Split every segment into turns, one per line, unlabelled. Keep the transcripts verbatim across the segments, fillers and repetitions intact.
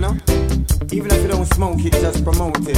know. Even if you don't smoke it, just promote it.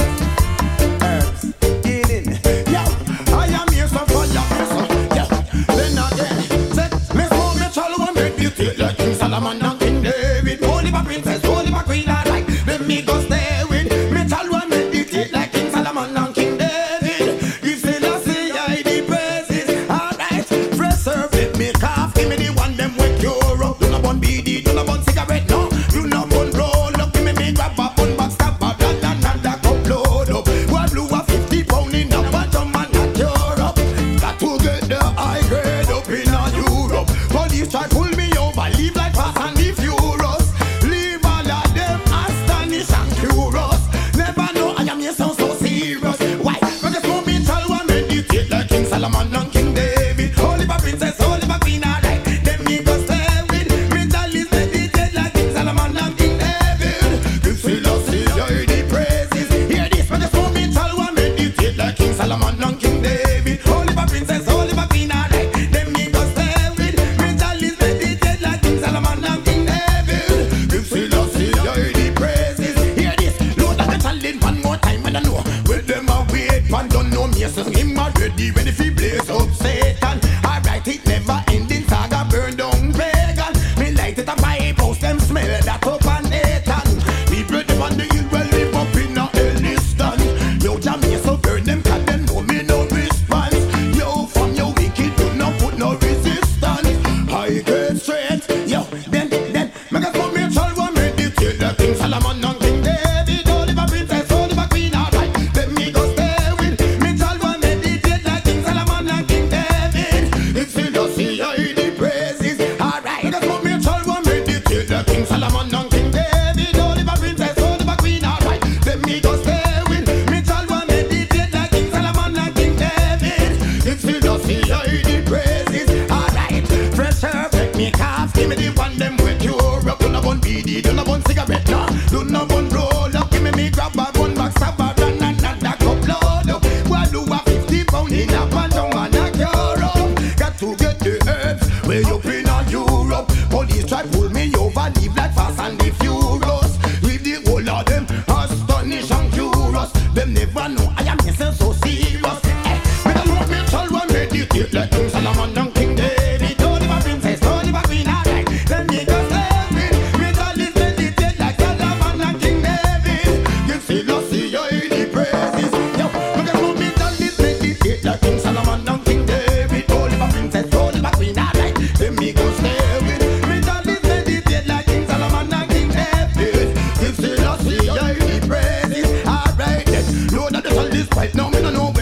Herbs, healing.
Yo, I am here so for your person. Yeah, then again, say, me smoke me chalo and meditate like King Solomon and King David. Holy my princess, holy my queen, I like. Let me go stay with me chalo and meditate like King Solomon and King David. If Selassie I the praises, alright. Fresh serve, let me cough, give me the one them with cure up. Do not bun B D, do not bun cigarette, no. Do not bun roll up, give me me grab a bun back, stab a blah and another cup load up. One blue a fifty pound in a bottom and a cure up. Got to get the high grade up in a Europe. Police try pull me over, leave like fast and the furious. Leave all of them astonished and curious. Never know I am here sound so serious. Why? Because this moment I'll want meditate like King Solomon and King David. Holy my princess, holy my queen, alright. Them me go stay with me. Is meditate like King Solomon and King David. Give Selassie I the praises. Hear this, but this moment I'll want meditate like King Solomon and King David. Holy my princess, holy my queen, alright. Them me go stay with me. Is meditate like King Solomon and King David. Give Selassie I the praises. Hear this, Lord of the talent one more time and I know where them a wait man don't know me so him already ready fi blaze up Satan. Alright, it never ending saga burn down pagan. Me light it a fire post them smell that up and Nathan. People them on the hill well live up in a Elliston. Yo Jamie so burn them cat them know me no response. Yo from your wicked do not put no resistance. I get straight. Yo then then make us come here shall we meditate like King Solomon and King David. Holy my princess, holy my queen, alright. Let me go stay with me shall we meditate like King Solomon and King David. It's Selassie I the praises, alright. Make us come here shall we meditate like King Solomon and King David. Holy my princess, holy my queen, alright. Let me go stay with me shall we meditate like King Solomon and King David. It's Selassie I the praises, alright. Fresh herb, make me cough, give me the one them with cure up. Do not bun B D, do not bun cigarette, no. Do not bun roll up, give me me grab a bun back, stab a run and another cup load up. One do a fifty pound in a bottom and a cure up. Got to get the herbs way up in a Europe. Police try pull me over, leave like fast and the furious. Leave the whole of them astonished and curious. Them never know I am missing so serious. Eh, me don't want me shall we meditate like King Solomon and King David. Holy my princess, holy my queen, alright. Let me go stay with me shall is meditate like Solomon and King David. Give Selassie I the praises. Yo, look at how me shall is meditate like King Solomon and King David. Holy my princess, holy my queen, alright. Let me go stay with me shall is meditate like King Solomon and King David. Give Selassie I the praises, alright. Lord of the sun is bright now, me no know